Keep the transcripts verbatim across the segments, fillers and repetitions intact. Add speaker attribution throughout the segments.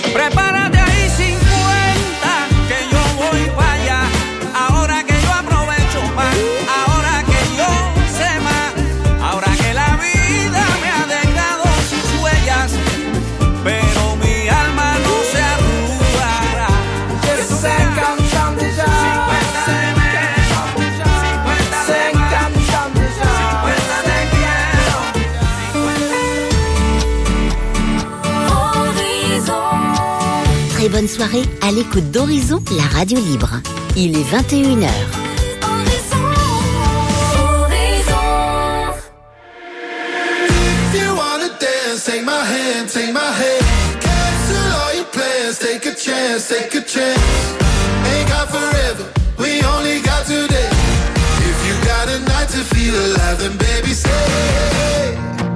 Speaker 1: Prepárate ahí cincuenta, que yo voy para allá. Ahora que yo aprovecho más, ahora que yo sé más, ahora que la vida me ha dejado sus huellas, pero mi alma no se arrugará.
Speaker 2: Se cantan déjà, cincuenta de menos, cincuenta de más, cincuenta te quiero.
Speaker 3: Très bonne soirée à l'écoute d'Horizon, la radio libre. Il est vingt et une heures.
Speaker 4: If you wanna dance, take my hand, take my hand. Cancel all your plans, take a chance, take a chance. Ain't got forever, we only got today. If you got a night to feel alive, then baby stay.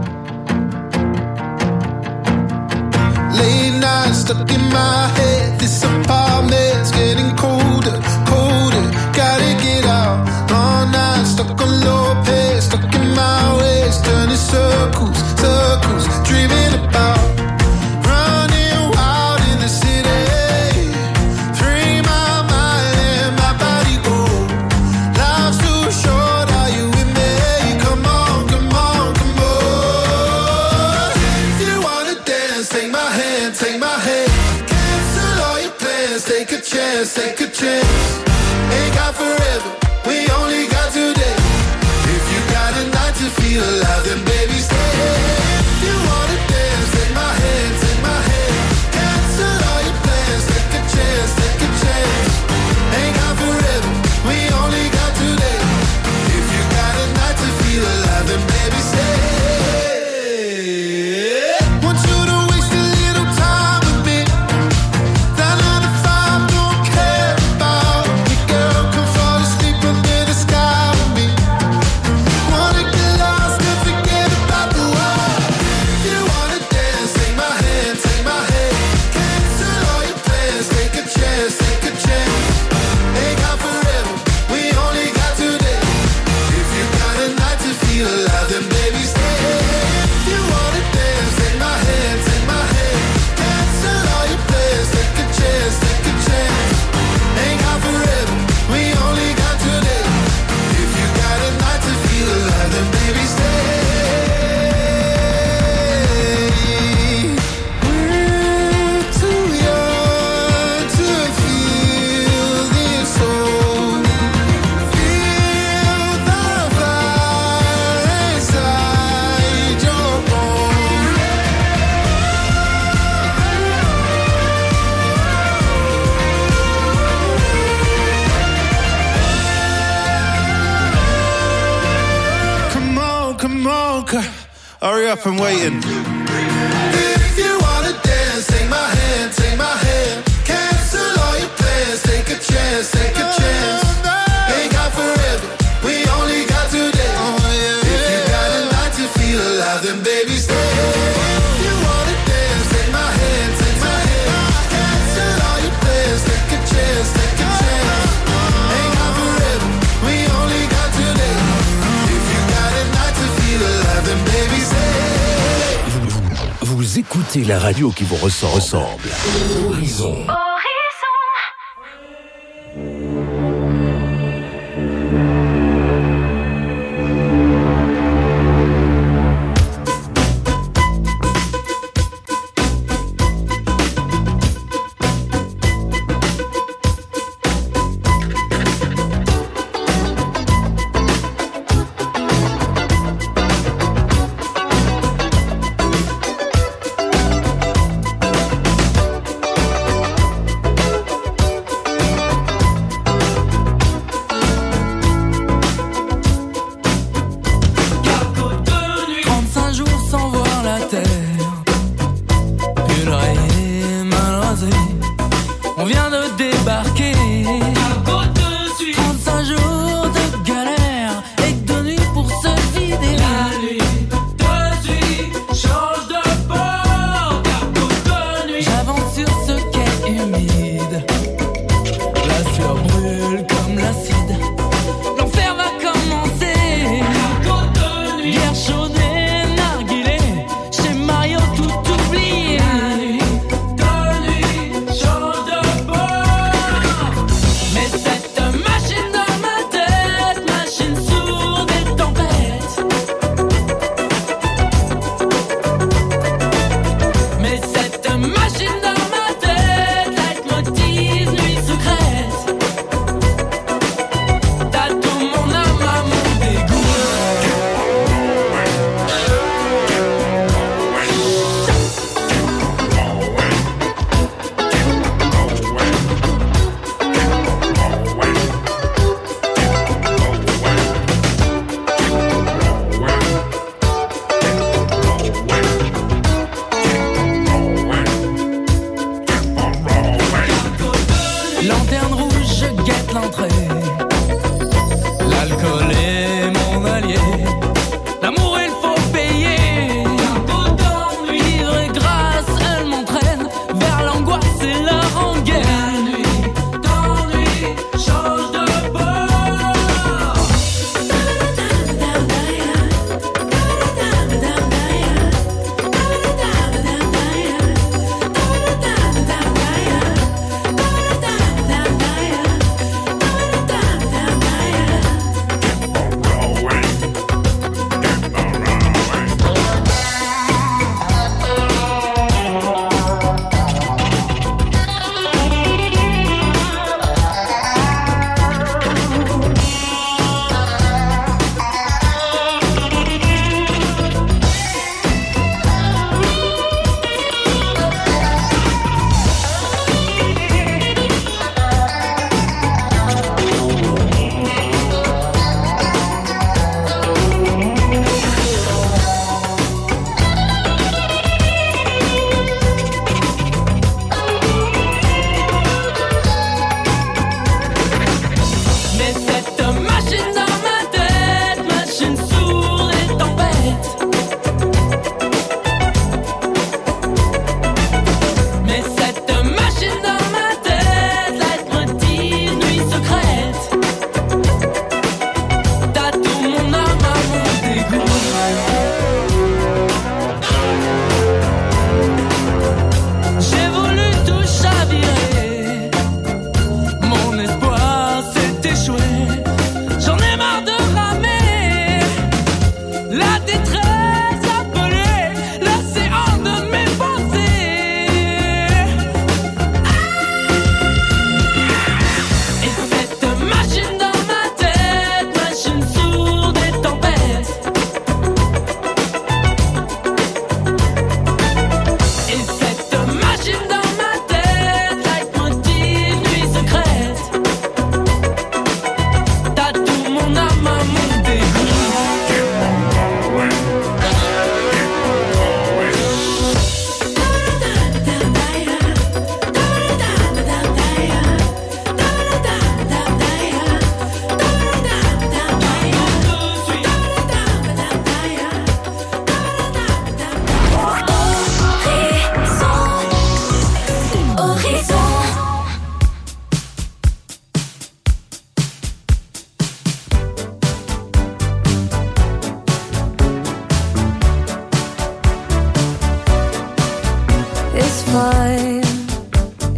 Speaker 4: Late nights stuck in my head, this apartment's getting colder, colder. Gotta get out, all night stuck on low pace, stuck in my ways, turning circles, circles, dreaming about running wild in the city. Free my mind and my body go. Life's too short, are you with me? Come on, come on, come on. If you wanna dance, take my hand, take my hand. Cancel all your plans, take a chance, take a chance. Ain't got forever, we only got today. If you got a night to feel alive, then baby stay. If you wanna dance, take my hand, take my hand. Cancel all your plans, take a chance, take a chance. Ain't got forever, we only got today. If you got a night to feel alive, then baby stay. Want you to waste a little time with me. That nine to five don't care about me, girl. Come fall asleep under the sky with me. Wanna get lost and forget about the world. If you wanna dance, take my hand, take my hand. Cancel all your plans, take a chance, take a chance. Ain't got forever, we only got today. If you got a night to feel alive, then baby stay. If you wanna dance, take my hand, take my hand. Cancel all your plans, take a chance, take a chance. Ain't got forever, we only got today. If you got a night to feel alive, then baby stay. We're too young to feel this old. Feel the fire inside your bones. Come on, come on, c- hurry up, I'm waiting. If you wanna dance, take my hand, take my hand. Cancel all your plans, take a chance, take a chance. Ain't got forever, we only got today. If you got a night to feel alive, then baby stay. If you wanna dance, take my hand, take my hand. Cancel all your plans, take a chance, take a chance. Ain't got forever, we only got today. If you got a night to feel alive, then baby stay.
Speaker 5: Vous écoutez la radio qui vous ressemble. ressemble. Horizon.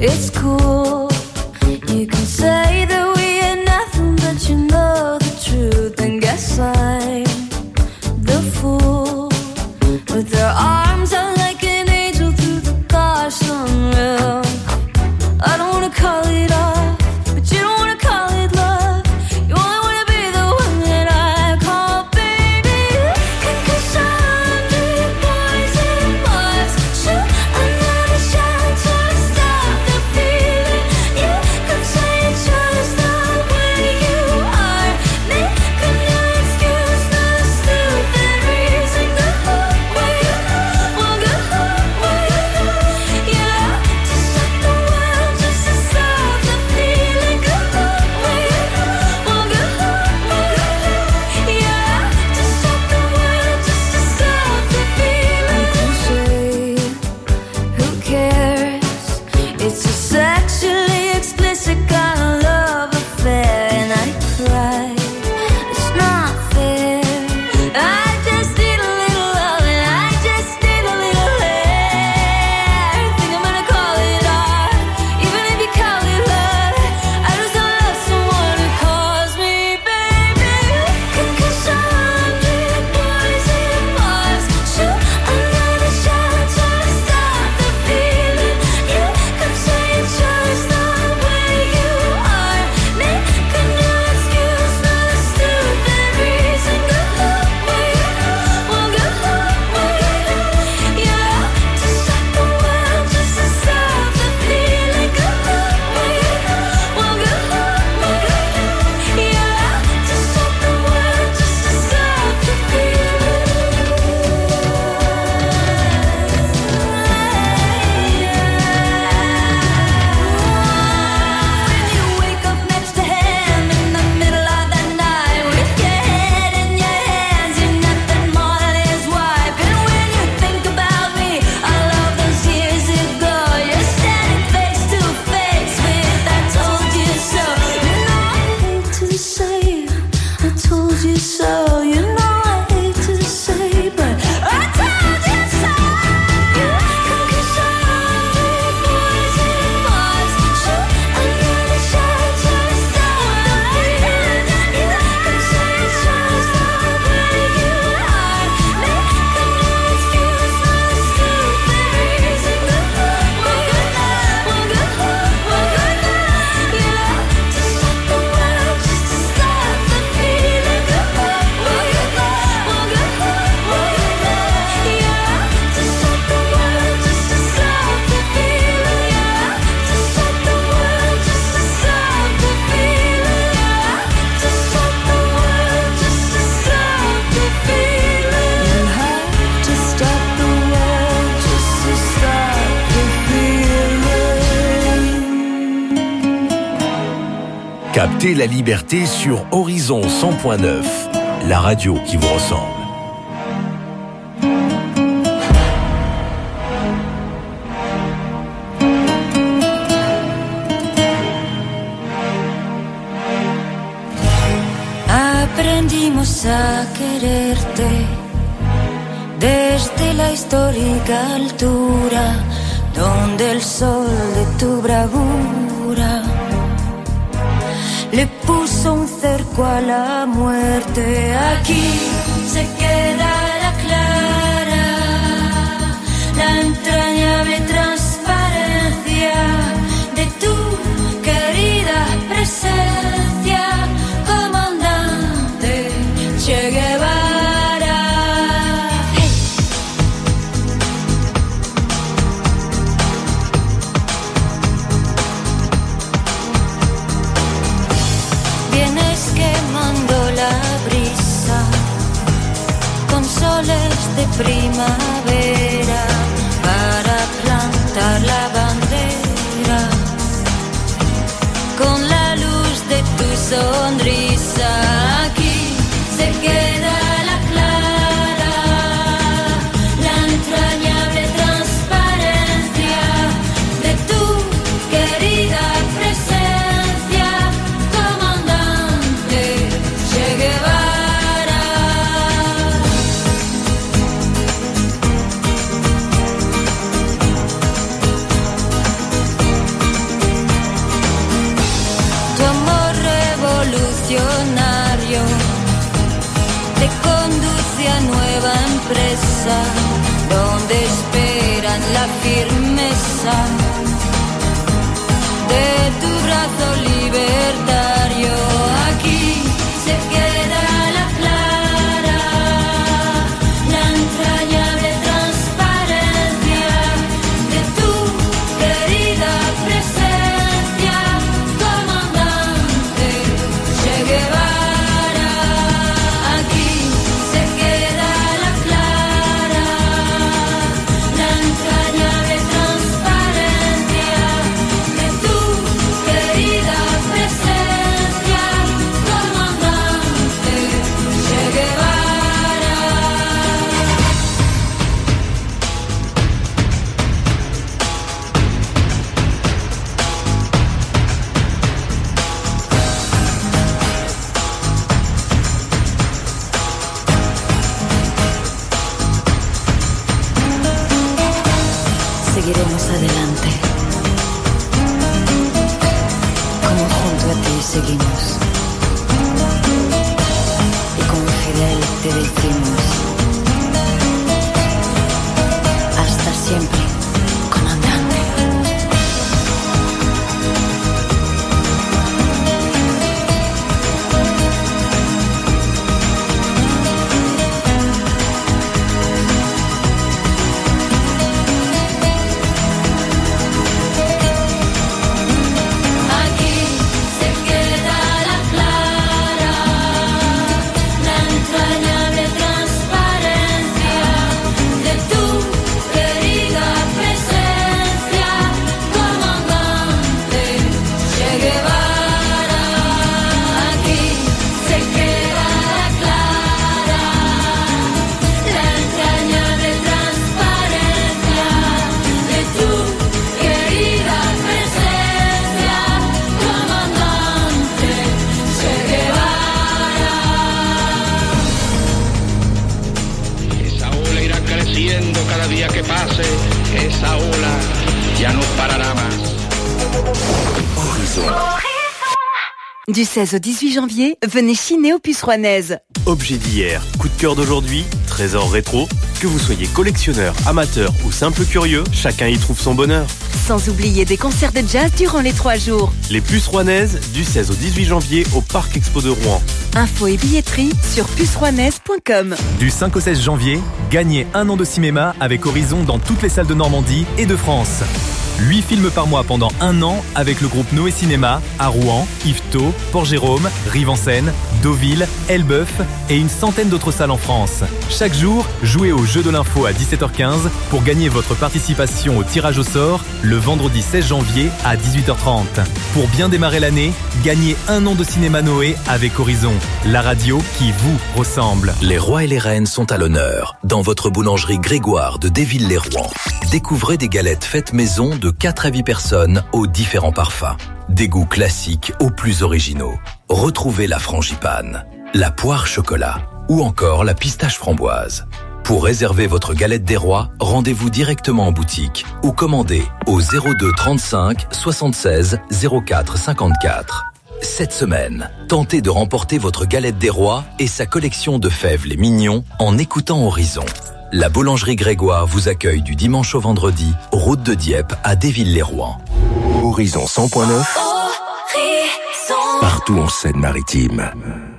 Speaker 6: It's cool. You can say that we ain't nothing, but you know the truth. And guess I'm the fool. With their arms out like an angel through the car sunroof. I don't wanna call it off, but you don't wanna call it love. You only wanna be the one that I call baby. Can kiss a hundred boys and Mars. Shoot another shot to stop the feeling. You could say it's just the way you are. Making your excuse the stupid reason. Go away, well go away. Yeah, to stop the world, just to stop the feeling. Go away, well go away. Yeah, to stop the world, just to stop the feeling. Cliche, who cares? It's a sexually explicit kind of love affair, and I cry. It's not fair. I just need a little love, and I just need a little hair. Think I'm gonna call it art, even if you call it love. I just don't love someone who calls me baby. Can kiss a hundred boys in Mars. Shoot another shot to stop the feeling. You could say it's just the way you are. Making your excuse for the stupid reason. Go away, well go away. Yeah, to stop the world, just to stop the feeling. Go away, well go away. Yeah, to stop the world, just to stop the feeling. When you wake up next to him in the middle of the night with your head in your hands, you're nothing more than his wife. And when you think about me, all of those years ago, you're standing face to face with I told you so. You know I hate to say I told you so. You know I hate to say, but I told you so. You can kiss a hundred boys in Mars. Shoot another shot to stop the feeling. You can say it's just the way you are. Making your excuse for the stupid reason. Go away, well go away. Yeah, to stop the world, just to stop the feeling. Go away, well go away. Yeah, to stop the world, just to stop the feeling. Yeah, to stop the world, just to stop the feeling. Yeah, to stop the world, just to stop the feeling. You have to stop the world, just to stop the feeling.
Speaker 5: Captez la liberté sur Horizon cent point neuf, la radio qui vous ressemble.
Speaker 6: Aprendimos a quererte desde la histórica altura, donde el sol de tu bravura le puso un cerco a la muerte. Aquí se queda la clara, la entrañable transparencia de tu querida presencia, comandante Che Guevara. Hey. Vienes quemando la brisa con soles de primavera para plantar la bandera con la luz de tu sonrisa. Aquí se queda la clara, la entrañable transparencia de tu querida presencia, comandante Che Guevara. seguimos. Y como Fidel te decimos, hasta siempre, comandante.
Speaker 7: Cada día que pase, esa ola ya no parará más.
Speaker 5: Horizon.
Speaker 8: Du seize au dix-huit janvier, venez chiner aux Puces Rouennaises.
Speaker 5: Objet d'hier, coup de cœur d'aujourd'hui, trésor rétro. Que vous soyez collectionneur, amateur ou simple curieux, chacun y trouve son bonheur.
Speaker 8: Sans oublier des concerts de jazz durant les trois jours.
Speaker 5: Les Puces Rouennaises, du seize au dix-huit janvier au Parc Expo de Rouen.
Speaker 8: Infos et billetterie sur puces rouennaises point com.
Speaker 9: Du cinq au seize janvier, gagnez un an de cinéma avec Horizon dans toutes les salles de Normandie et de France. huit films par mois pendant un an avec le groupe Noé Cinéma à Rouen, Yvetot, Port-Jérôme, Rive-en-Seine, Deauville, Elbeuf et une centaine d'autres salles en France. Chaque jour, jouez au jeu de l'info à dix-sept heures quinze pour gagner votre participation au tirage au sort le vendredi seize janvier à dix-huit heures trente. Pour bien démarrer l'année, gagnez un an de cinéma Noé avec Horizon, la radio qui vous ressemble.
Speaker 5: Les rois et les reines sont à l'honneur dans votre boulangerie Grégoire de Déville-les-Rouen. Découvrez des galettes faites maison de quatre à huit personnes aux différents parfums. Des goûts classiques aux plus originaux. Retrouvez la frangipane, la poire chocolat ou encore la pistache framboise. Pour réserver votre galette des rois, rendez-vous directement en boutique ou commandez au zéro deux trente-cinq soixante-seize zéro quatre cinquante-quatre. Cette semaine, tentez de remporter votre galette des rois et sa collection de fèves les mignons en écoutant Horizon. La boulangerie Grégoire vous accueille du dimanche au vendredi, route de Dieppe à Déville-les-Rouen. Horizon cent point neuf, partout en Seine-Maritime.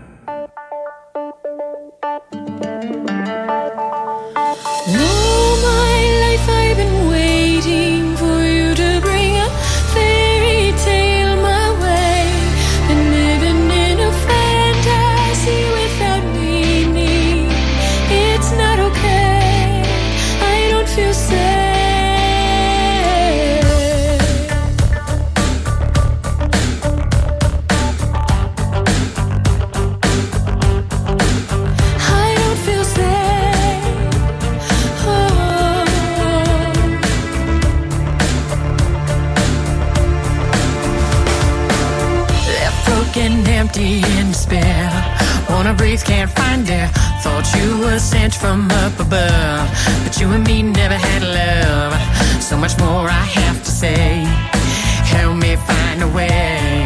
Speaker 10: Empty in despair, wanna breathe, can't find air. Thought you were sent from up above, but you and me never had love. So much more I have to say, help me find a way.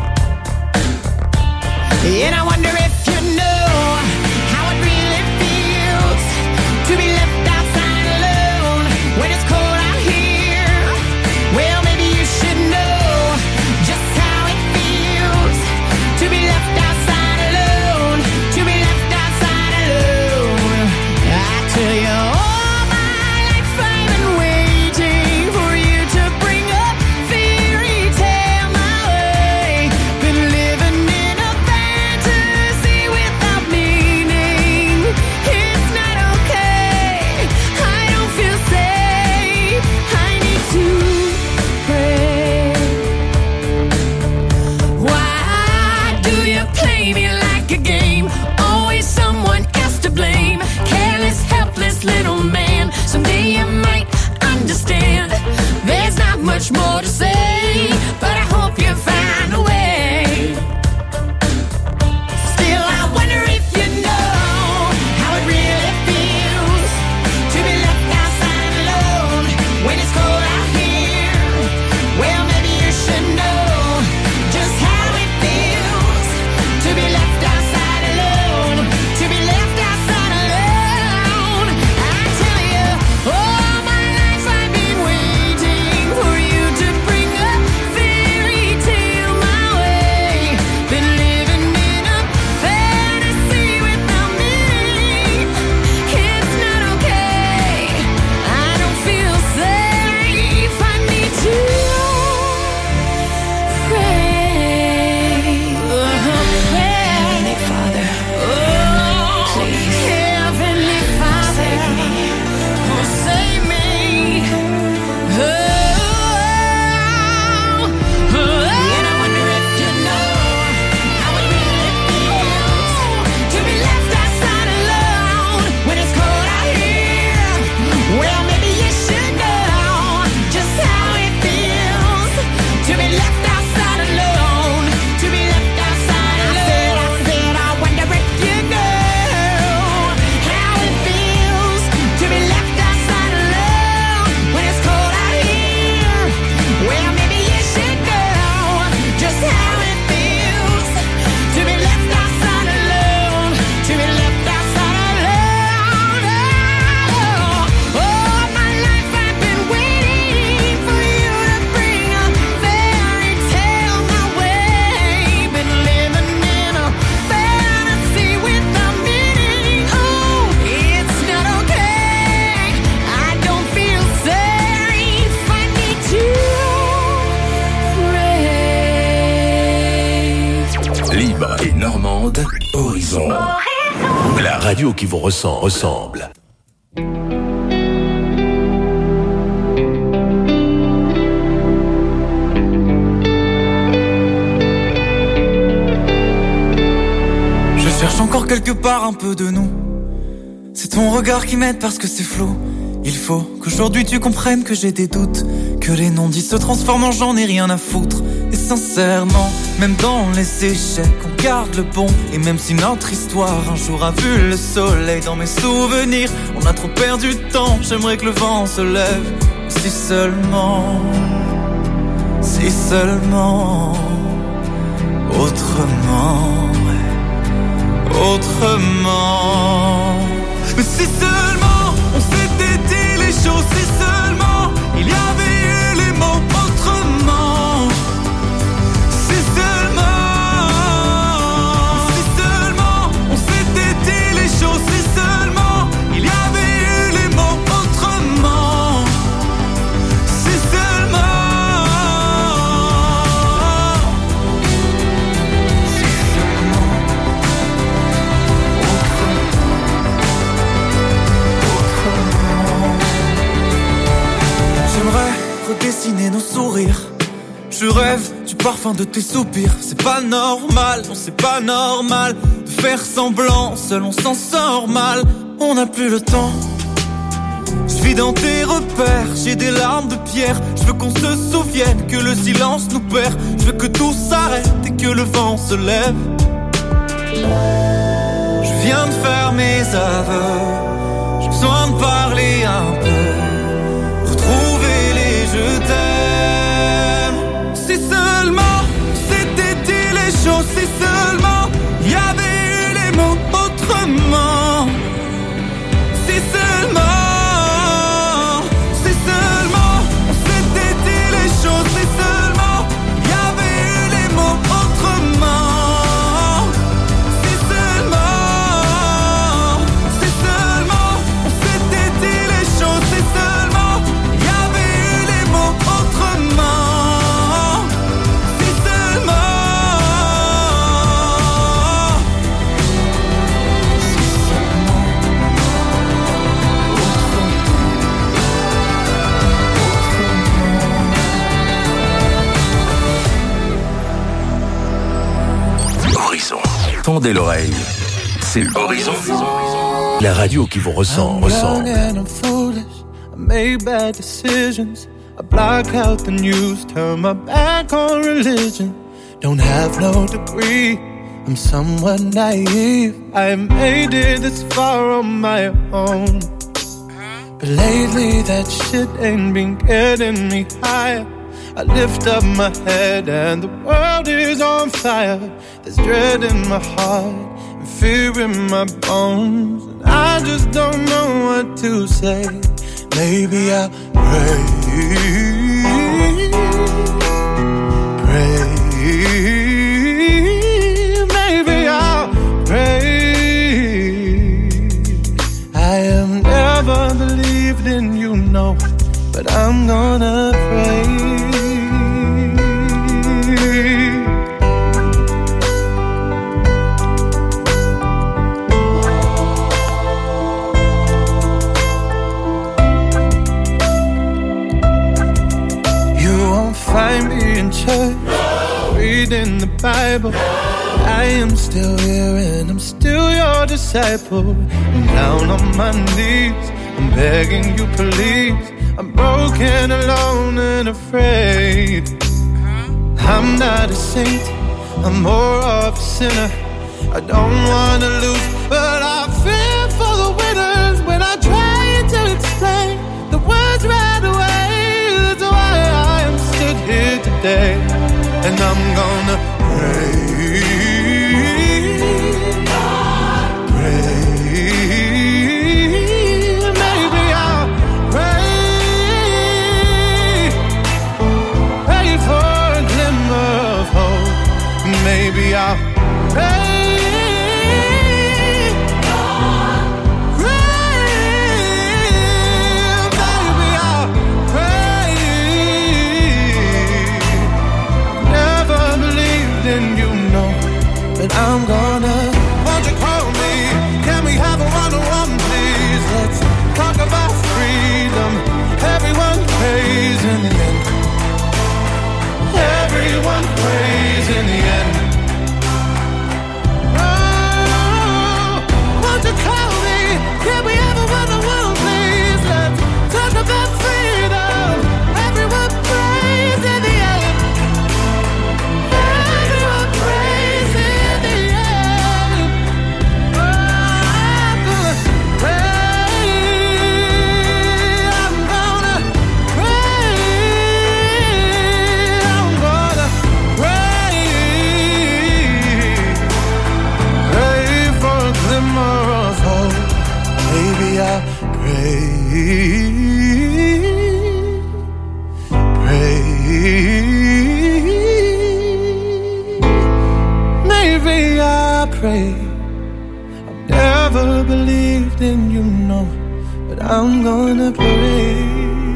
Speaker 10: And I wonder if you know how it really feels to be left outside alone when it's cold out here. Well, maybe you should know just how it feels to be left outside alone, to be left outside alone. I tell you, all my life I've been waiting for you to bring up
Speaker 11: ondes, Horizon. La radio qui vous ressent, ressemble.
Speaker 12: Je cherche encore quelque part un peu de nous. C'est ton regard qui m'aide parce que c'est flou. Il faut qu'aujourd'hui tu comprennes que j'ai des doutes, que les non-dits se transforment en j'en ai rien à foutre. Et sincèrement, même dans les échecs, on garde le bon. Et même si notre histoire un jour a vu le soleil, dans mes souvenirs, on a trop perdu de temps. J'aimerais que le vent se lève. Si seulement, si seulement, autrement, autrement. Mais si seulement on s'était dit les choses, si seulement il y avait eu les mots autrement. Si seulement, si seulement on s'était dit les choses, si seulement il y avait eu les mots autrement. Si seulement, si seulement j'aimerais redessiner nos sourires. Je rêve du parfum de tes soupirs. C'est pas normal, non c'est pas normal de faire semblant, seul on s'en sort mal. On n'a plus le temps. Je vis dans tes repères, j'ai des larmes de pierre. Je veux qu'on se souvienne que le silence nous perd. Je veux que tout s'arrête et que le vent se lève. Je viens de faire mes aveux, j'ai besoin de parler un peu, retrouver les je t'aime. Si seulement c'était dit les choses, si seulement il y avait eu les mots autrement. Si seulement, si seulement on s'était dit les choses, si seulement il y avait eu les mots autrement. Si seulement, si seulement on s'était dit les choses, si seulement il y avait eu les mots autrement. Si seulement, si seulement
Speaker 11: Horizon. Tendez l'oreille. C'est Horizon. La radio qui vous ressent, ressemble.
Speaker 2: Young and I'm foolish. I made bad decisions. I block out the news, turn my back on religion. Don't have no degree. I'm somewhat naive. I made it this far on my own. But lately that shit ain't been getting me higher. I lift up my head and the world is on fire. There's dread in my heart and fear in my bones, and I just don't know what to say. Maybe I'll pray, pray. Maybe I'll pray. I have never believed in you, no, but I'm gonna pray. Find me in church, reading the Bible. I am still here and I'm still your disciple. I'm down on my knees, I'm begging you please. I'm broken, alone and afraid. I'm not a saint, I'm more of a sinner. I don't wanna lose, but I fear for the winners. When I try to explain the words right away, that's why I am stood here today. And I'm gonna pray, pray. Maybe I'll pray, pray for a glimmer of hope. Maybe I'll pray. But I'm gonna pray. I've never believed in you, no, but I'm gonna pray.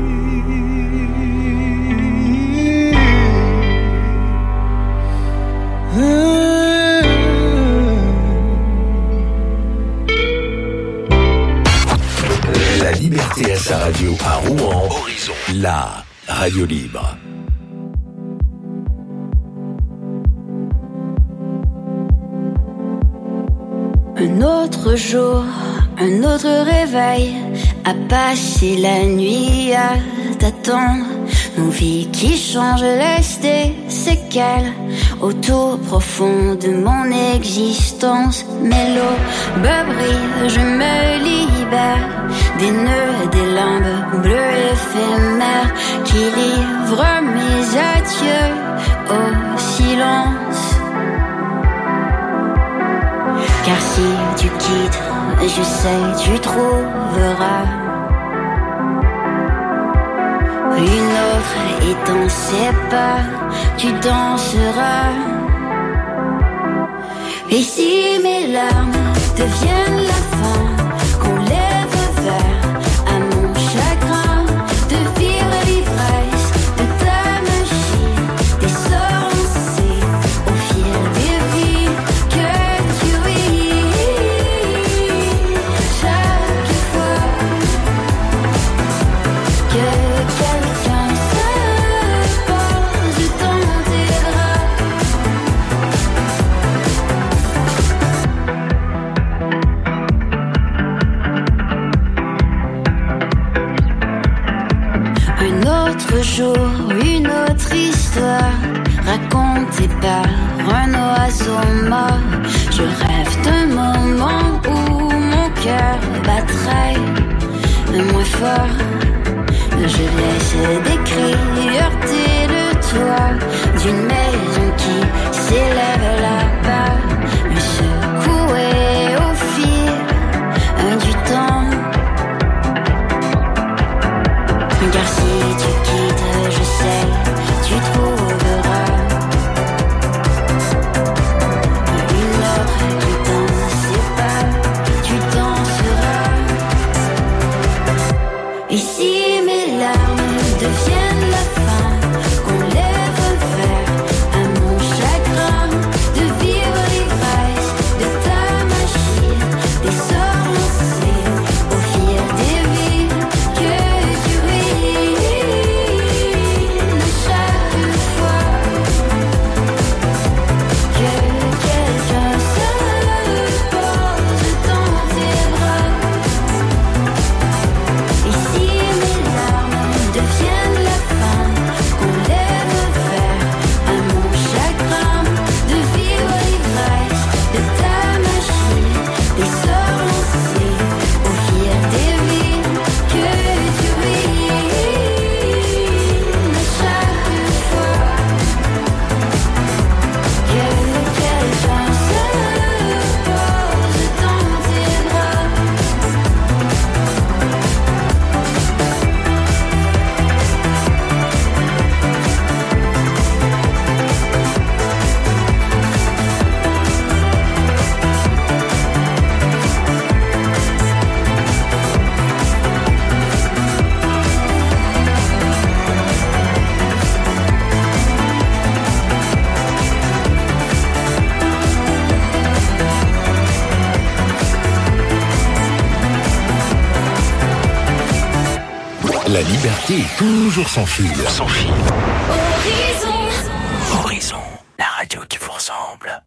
Speaker 11: La liberté à sa radio à Rouen, Horizon, la radio libre.
Speaker 6: Un autre jour, un autre réveil, à passer la nuit à t'attendre. Nos vies qui changent laissent des séquelles au tout profond de mon existence. Mais l'aube brille, je me libère des nœuds, des limbes bleues éphémères qui livrent mes adieux au silence. Car si tu quittes, je sais, tu trouveras une autre et dans ses pas, tu danseras. Et si mes larmes deviennent la fin, qu'on lève vers à mon chagrin, de vivre l'ivresse de ta magie, des sorts lancés au fil des vies que tu ris. Chaque fois que quelqu'un se pose dans tes draps, un autre jour, une autre histoire, racontée par un oiseau mort. Je rêve d'un moment où mon cœur battrait moins fort. Je laisse décrire tes le toit d'une maison qui s'élève là-bas, me secouer au fil du temps. Car si tu quittes, je sais, tu trouveras une autre qui dans ses pas, tu danseras. Et si mes larmes deviennent la fin, qu'on lève vers à mon chagrin, de vivre l'ivresse de ta magie, des sorts lancés au fil des vies que tu ris. Chaque fois que quelqu'un se pose dans tes bras, et si mes larmes deviennent la fin, qu'on lève vers à mon chagrin, de vivre l'ivresse de ta magie, des sorts lancés au fil des vies que tu ris. Chaque fois que quelqu'un se pose dans tes bras,
Speaker 11: La liberté est toujours sans fil. Sans fil.
Speaker 6: Horizon.
Speaker 11: Horizon, la radio qui vous ressemble.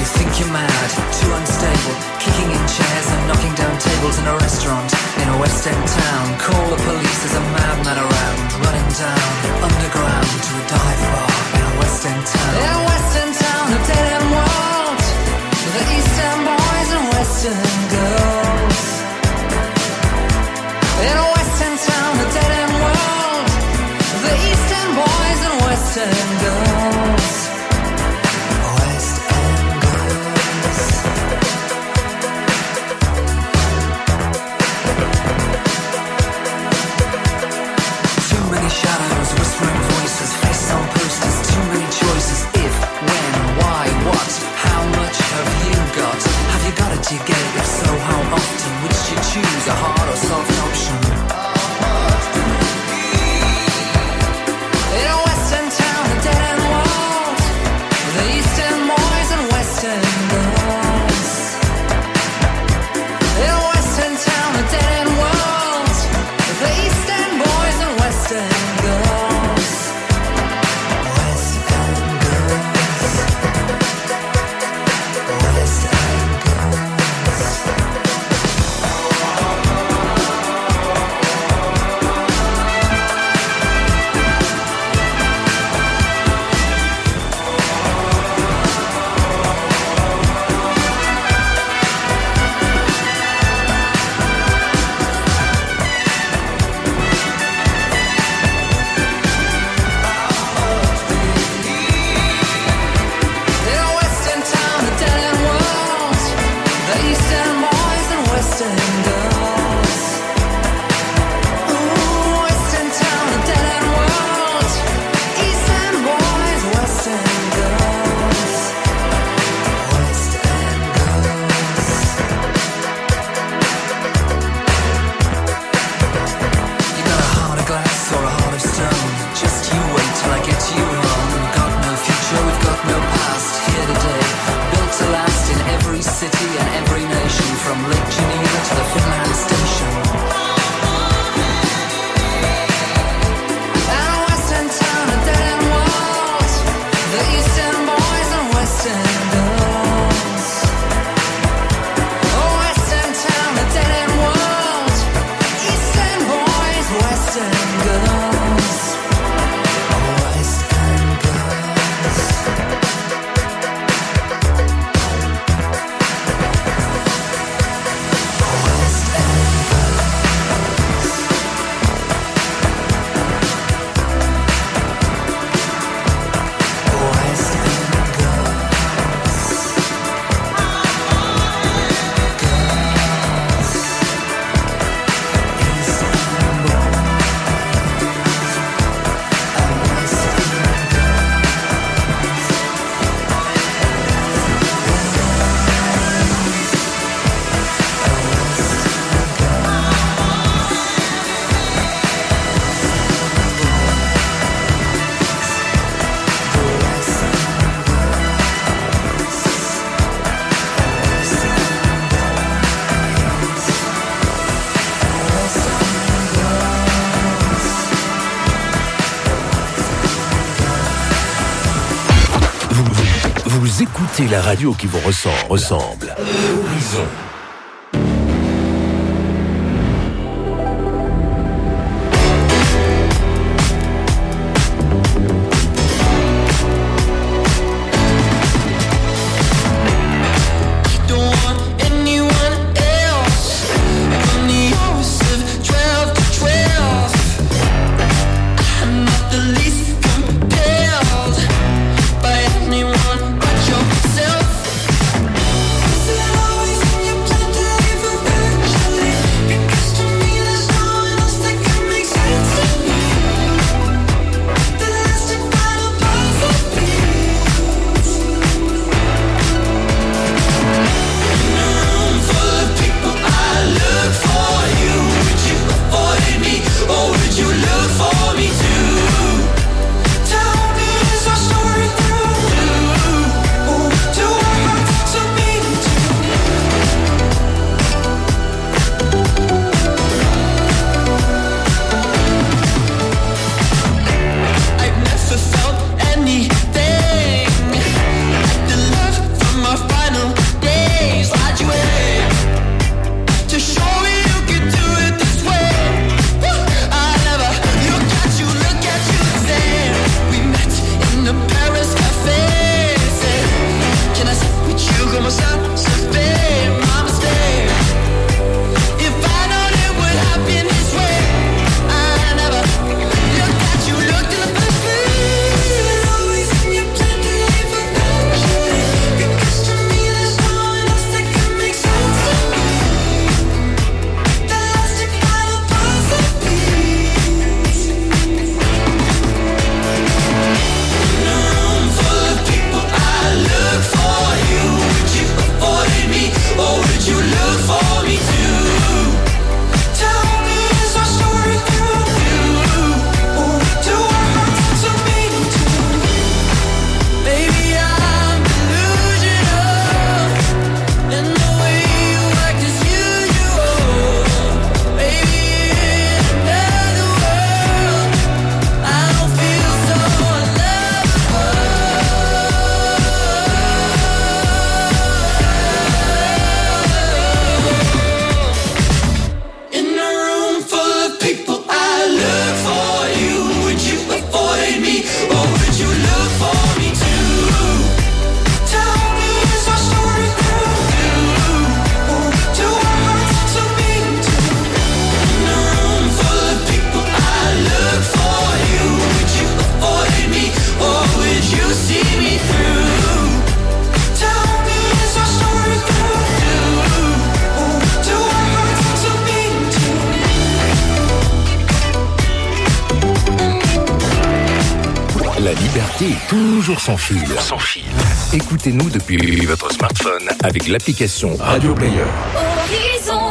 Speaker 13: You think you're mad, too unstable, kicking in chairs and knocking down tables in a restaurant in a West End town. Call the police, there's a madman around, running down underground to a dive bar in a West End town. In a West End town, a dead end world, the East End boys and West End girls. In a West End town, a dead end world, the East End boys and West End girls. West End girls. Too many shadows, whispering voices, faces on posters, too many choices. If, when, why, what, how much have you got? Have you got it to get it? If so, how often? Which you choose, a hard or soft option? In a West End town, a dead end world, the East End boys and West End girls. In a West End town, a dead end world, the East End boys and West End girls. West End girls. West End girls. In a West End town, a dead end world, the East End boys and West End girls. Ooh, West End town, a dead end world, East End boys, West End girls. West End girls. You got a heart of glass or a heart of stone. Just you wait till I get you home. Got no future, we've got no past. Here today, built to last in every city and every nation, from Lake Geneva to the Finland Station. And a West End town, a dead end world, the East End boys and West End girls. Oh, West End town, a dead end world, East End boys, West End girls. West End girls. West End girls. West End
Speaker 11: Vous, vous écoutez la radio qui vous ressemble. ressemble. Horizon.
Speaker 10: Anyone but yourself. Is it always in your
Speaker 11: liberté est toujours sans fil. Sans fil. Écoutez-nous depuis votre smartphone avec l'application Radio Player.
Speaker 6: Horizon.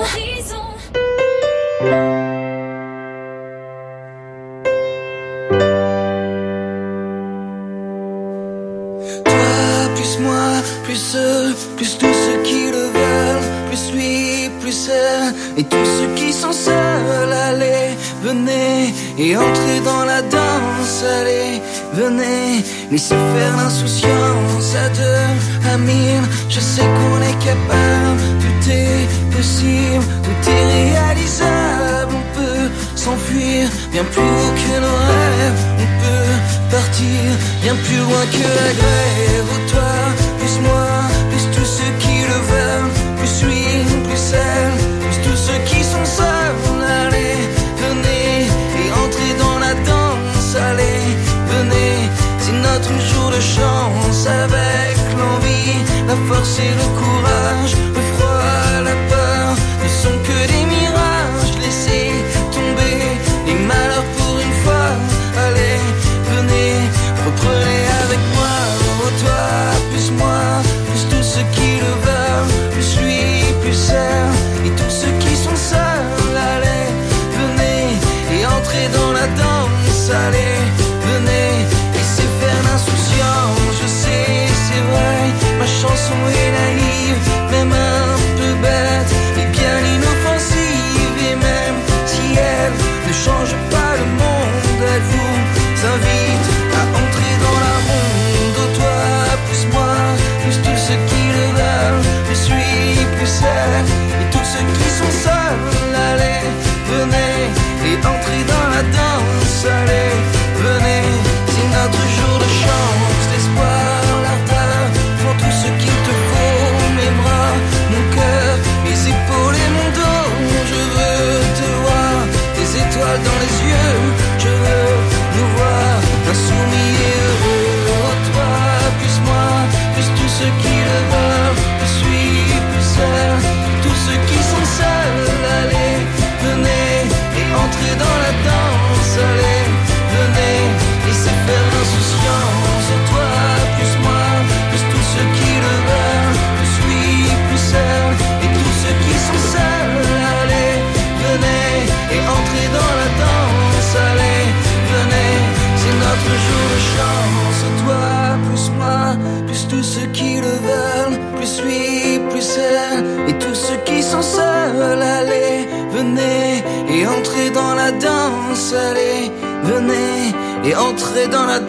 Speaker 14: Toi, plus moi, plus eux, plus tous ceux qui le veulent, plus lui, plus elle, et tous ceux qui sont seuls, allez, venez, et entrez dans la danse, allez, venez, laissez faire l'insouciance à deux, à mille, je sais qu'on est capable, tout est possible, tout est réalisable, on peut s'enfuir, bien plus haut que nos rêves, on peut partir, bien plus loin que la grève, oh toi, plus moi, plus tous ceux qui le veulent, plus lui, plus elle, plus tous ceux qui sont seuls, allez, venez, et entrez dans la danse, allez, venez, c'est notre jour de chance, avec l'envie, la force et le courage, le froid, la peur, ne sont que des mirages, laissez tomber les malheurs pour une fois, allez, venez, reprenez avec moi, oh toi, plus moi, plus tous ceux qui le veulent, plus lui, plus elle, et tous ceux qui sont seuls, allez, venez, et entrez dans la danse, allez, venez, laissez faire l'insouciance, je sais, c'est vrai, ma chanson est naïve, même un peu bête, et bien inoffensive, et même si elle ne change pas le monde, elle vous invite à entrer dans la ronde, oh toi, plus moi, plus tous ceux qui le veulent, plus lui, plus elle, et tous ceux qui sont seuls, allez, venez, et entrez dans la danse, allez, venez, c'est notre jour de chance, l'espoir, l'ardeur, pour tout ce qu'il te faut, mes bras, mon cœur, mes épaules et mon dos, je veux te voir, des étoiles dans les yeux, je veux nous voir, insoumis et heureux, oh toi, plus moi, plus tous ceux qui le veulent, plus lui, plus elle, tous ceux qui sont seuls, allez, venez, et entrez dans la danse, allez, venez, laissez faire l'insouciance, oh toi, plus moi, plus tous ceux qui le veulent, plus lui, plus elle, et tous ceux qui sont seuls, allez, venez, et entrez dans la danse, allez, venez, c'est notre jour de chance, oh toi, plus moi, plus tous ceux qui le veulent, plus lui, plus elle, et tous ceux qui sont seuls, allez, venez, et entrez dans la danse, allez, venez, et entrez dans la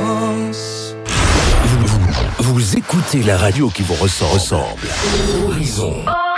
Speaker 14: danse.
Speaker 11: Vous, vous écoutez la radio qui vous ressemble. ressemble. Horizon.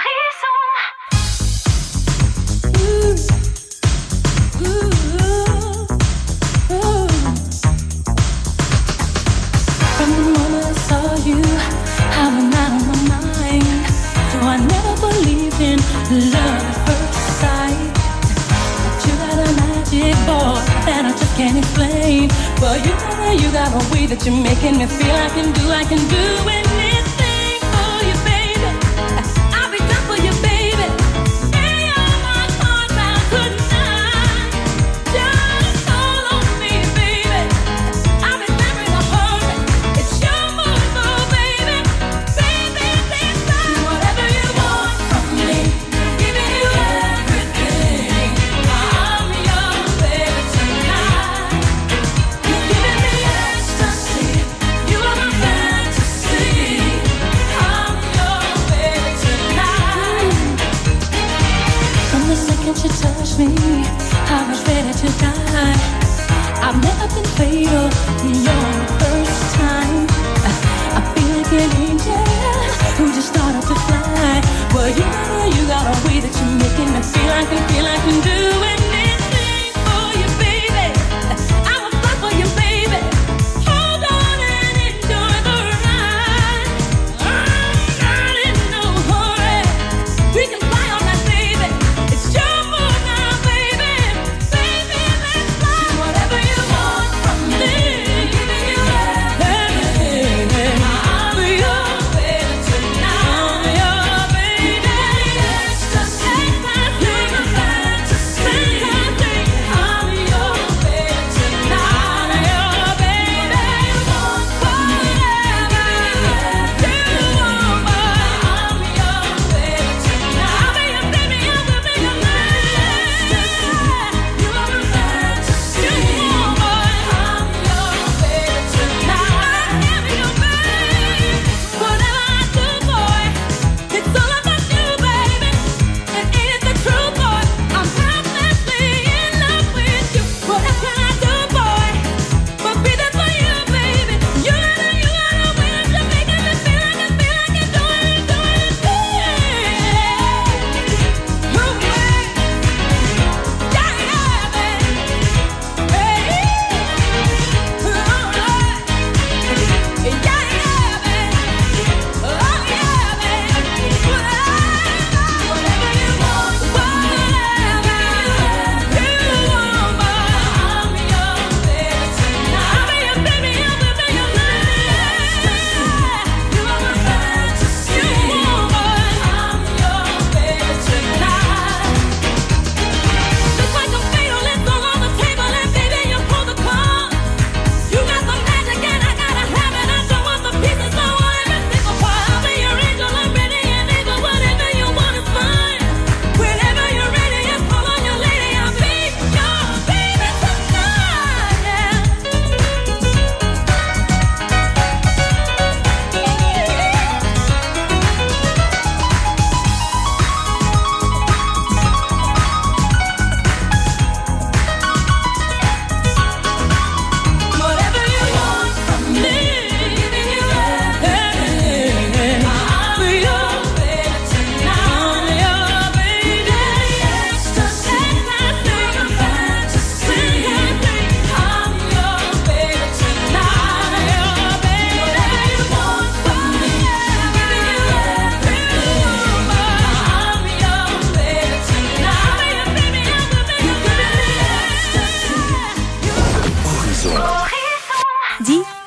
Speaker 15: From the moment I saw you, I went out of my mind. So I never believed in love at first sight. But you got a magic boy that I just can't explain. But you know you got a way that you're making me feel I can do, I can do anything for you, baby. I'll be done for you, baby. Stay on my heart out tonight. Just call on me, baby. I'll be there in a hurry. It's your move, oh, baby. Baby, this time, whatever you want from me, giving you everything. I'm your baby tonight. You're giving me ecstasy. You are my fantasy. I'm your baby tonight. From the second you touched me, I was ready to die. I've never been fatal, you're the first time. I feel like an angel who just started to fly. Well, you know you got a way that you're making me feel I can feel I can do anything for you, baby. I will fly for you, baby. Hold on and enjoy the ride. I'm not in no hurry. We can fly all night, baby. It's your mood now, baby. Baby, let's fly. Whatever you want from me, giving you everything. I'm your baby tonight. I'm your baby. Ecstasy, you're my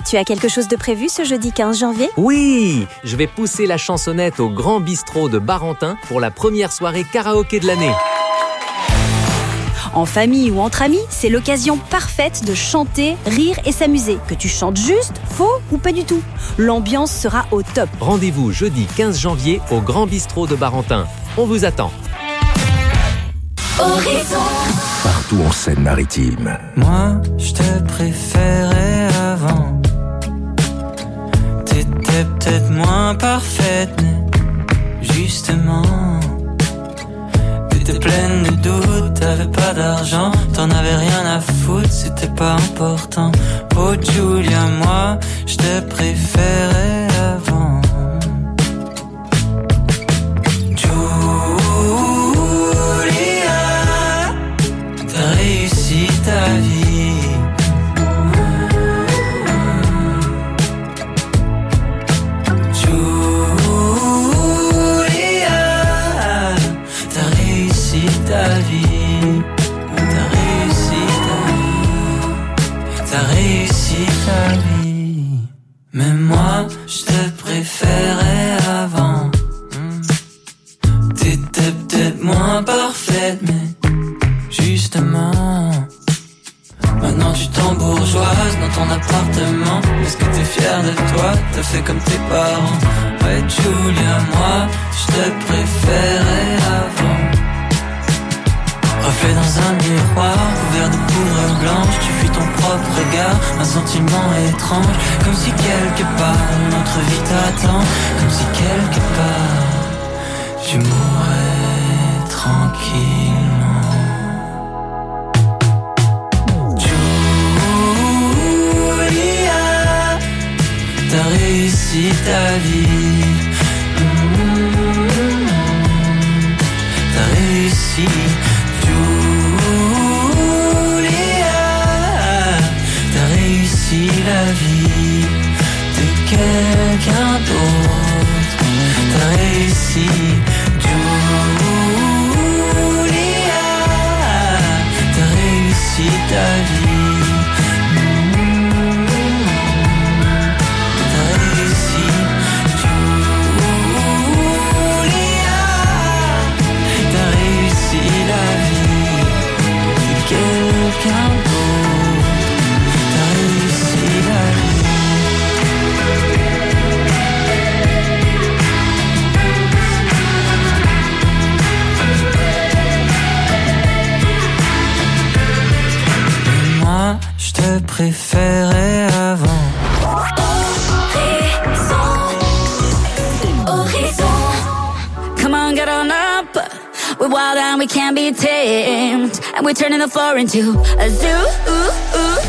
Speaker 16: Tu as quelque chose de prévu ce jeudi quinze janvier ?
Speaker 17: Oui, je vais pousser la chansonnette au Grand Bistrot de Barentin pour la première soirée karaoké de l'année.
Speaker 16: En famille ou entre amis, c'est l'occasion parfaite de chanter, rire et s'amuser. Que tu chantes juste, faux ou pas du tout. L'ambiance sera au top.
Speaker 17: Rendez-vous jeudi quinze janvier au Grand Bistrot de Barentin. On vous attend.
Speaker 18: Horizon.
Speaker 11: Partout en Seine-Maritime.
Speaker 12: Moi, je te préférais avant. T'étais peut-être moins parfaite, mais justement, t'étais pleine de doutes, t'avais pas d'argent, t'en avais rien à foutre, c'était pas important. Oh Julia, moi, je te préférais avant. Ta vie, Julia, t'as réussi ta vie, t'as réussi ta vie, t'as réussi ta vie. Mais moi, je te préférais avant. T'étais peut-être moins parfaite, mais justement, maintenant tu t'embourgeoises dans ton appartement. Est-ce que t'es fier de toi? T'as fait comme tes parents. Ouais Julia, moi je te préférais avant. Reflet dans un miroir couvert de poudre blanche, tu fuis ton propre regard, un sentiment étrange. Comme si quelque part notre vie t'attend, comme si quelque part tu mourrais tranquillement. T'as réussi ta vie, mmh, t'as réussi, Julia, t'as réussi la vie de quelqu'un d'autre, t'as réussi, Julia, t'as réussi ta vie. Quelqu'un d'autre, t'as réussi la vie. Moi, je te préférais avant.
Speaker 18: Horizon. Horizon. Come on, get on up. We're wild and we can't be tamed, and we're turning the floor into a zoo. Ooh, ooh.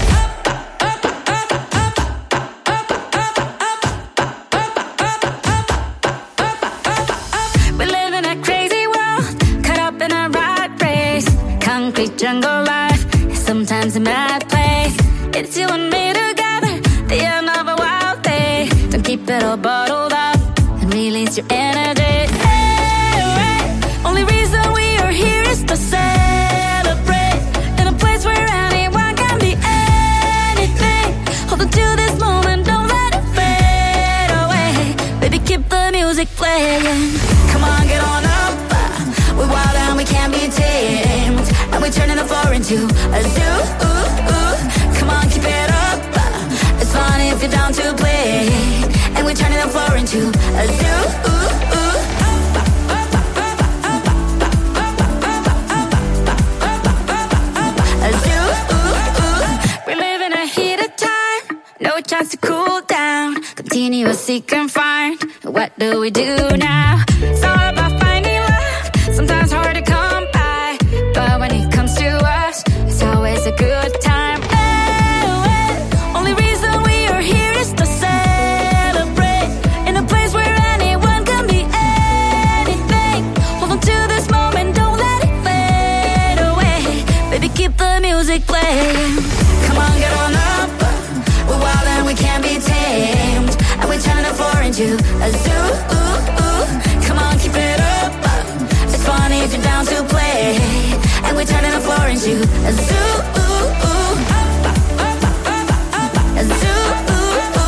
Speaker 18: We live in a crazy world, caught up in a rat race. Concrete jungle life, sometimes a mad place. It's you and me together, the end of a wild day. Don't keep it all bottled up and release your energy. Only reason we are here is to celebrate in a place where anyone can be anything. Hold on to this moment, don't let it fade away. Baby, keep the music playing. Come on, get on up. We're wild and we can't be tamed, and we're turning the floor into a zoo. Ooh, ooh. Come on, keep it up. It's fun if you're down to play, and we're turning the floor into a zoo. Ooh, ooh. No chance to cool down, continuously confined. What do we do now? It's all about finding love, sometimes hard to come by, but when it comes to us, it's always a good time. Oh, oh. Only reason we are here is to celebrate in a place where anyone can be anything. Hold on to this moment, don't let it fade away. Baby, keep the music playing. Come on, get on up. We're wild and we can't be tamed, and we're turning the floor into a zoo. Ooh, ooh. Come on, keep it up. It's fun if you're down to play, and we're turning the floor into a zoo. Ooh, ooh. A zoo. Ooh, ooh.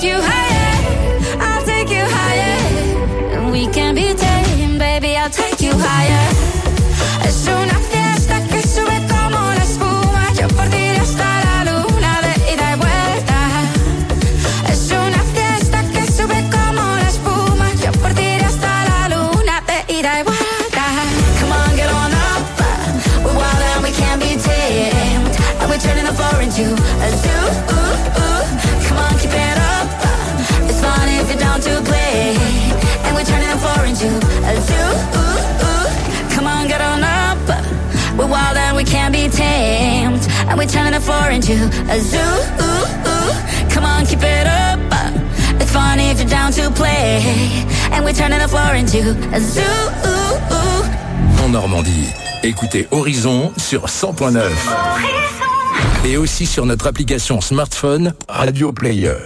Speaker 18: you higher, I'll take you higher. And we can be taken, baby, I'll take you higher. Es una fiesta que sube como la espuma. Yo por ti iré hasta la luna de ida y vuelta. Es una fiesta que sube como la espuma. Yo por ti iré hasta la luna de ida y vuelta. Come on, get on up. We're wild and we can't be tamed. And we're turning the floor into a zoo. Ooh, ooh. Come on, keep it up. It's fun if you're down to play. And we're turning the floor into a zoo. Ooh, ooh. Come on, get on up. We're wild and we can't be tamed. And we're turning the floor into a zoo. Ooh, ooh. Come on, keep it up. It's fun if you're down to play. And we're turning the floor into a zoo. Ooh, ooh.
Speaker 11: En Normandie, écoutez Horizon sur cent point neuf. Et aussi sur notre application smartphone Radio Player.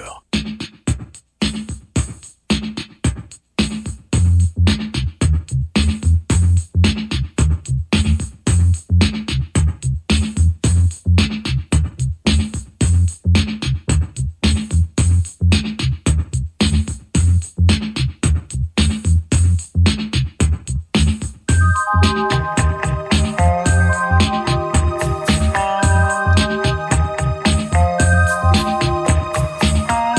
Speaker 10: Thank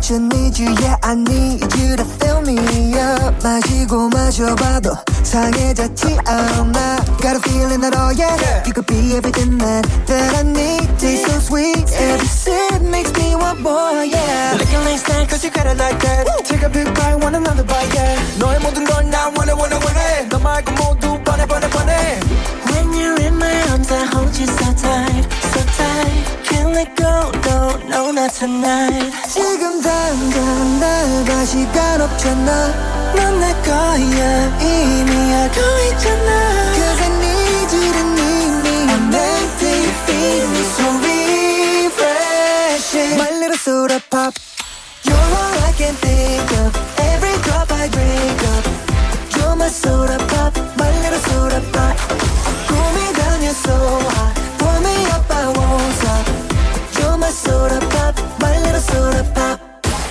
Speaker 14: much I need you, yeah I need you to fill me up. 마시고 마셔봐도 상해졌지 않아. Got a feeling that oh yeah, yeah. You could be everything that, that I need. Taste so sweet, every sip makes me want more, yeah. Licking like snack, cause you got it like that. Woo. Take a big bite, want another bite, yeah. 너의 모든 걸 나 원해 원해 원해. 너 말고 모두 번해 번해 번해. When you're in my arms I hold you so tight, so tight. Can't let go, no, no, not tonight. 지금 당장 날 봐 시간 없잖아. 넌 내 거야 이미 알고 있잖아. Cause I need you to need me. I'm meant to feed me so refreshing. My little soda pop. You're all I can think of. Every drop I drink up. You're my soda pop. My little soda pop. Cool me down, you're so hot. Pull me up, I won't stop. You're my soda pop. My little soda pop.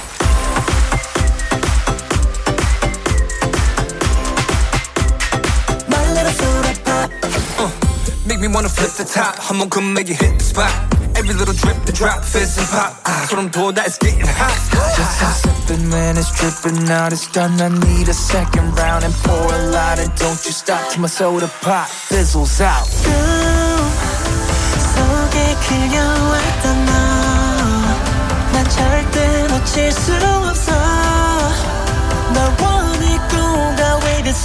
Speaker 19: Make me wanna flip the top. 한번 come make you hit the spot. Every little drip, the drop, fizz and pop. 아, 소름 돋아, it's getting hot.
Speaker 12: Just stop sipping when it's dripping out. It's done, I need a second round. And pour a lot and don't you stop till my soda pop fizzles out.
Speaker 14: 속에 그려왔던 너. 난 절대 놓칠 수 없어. 널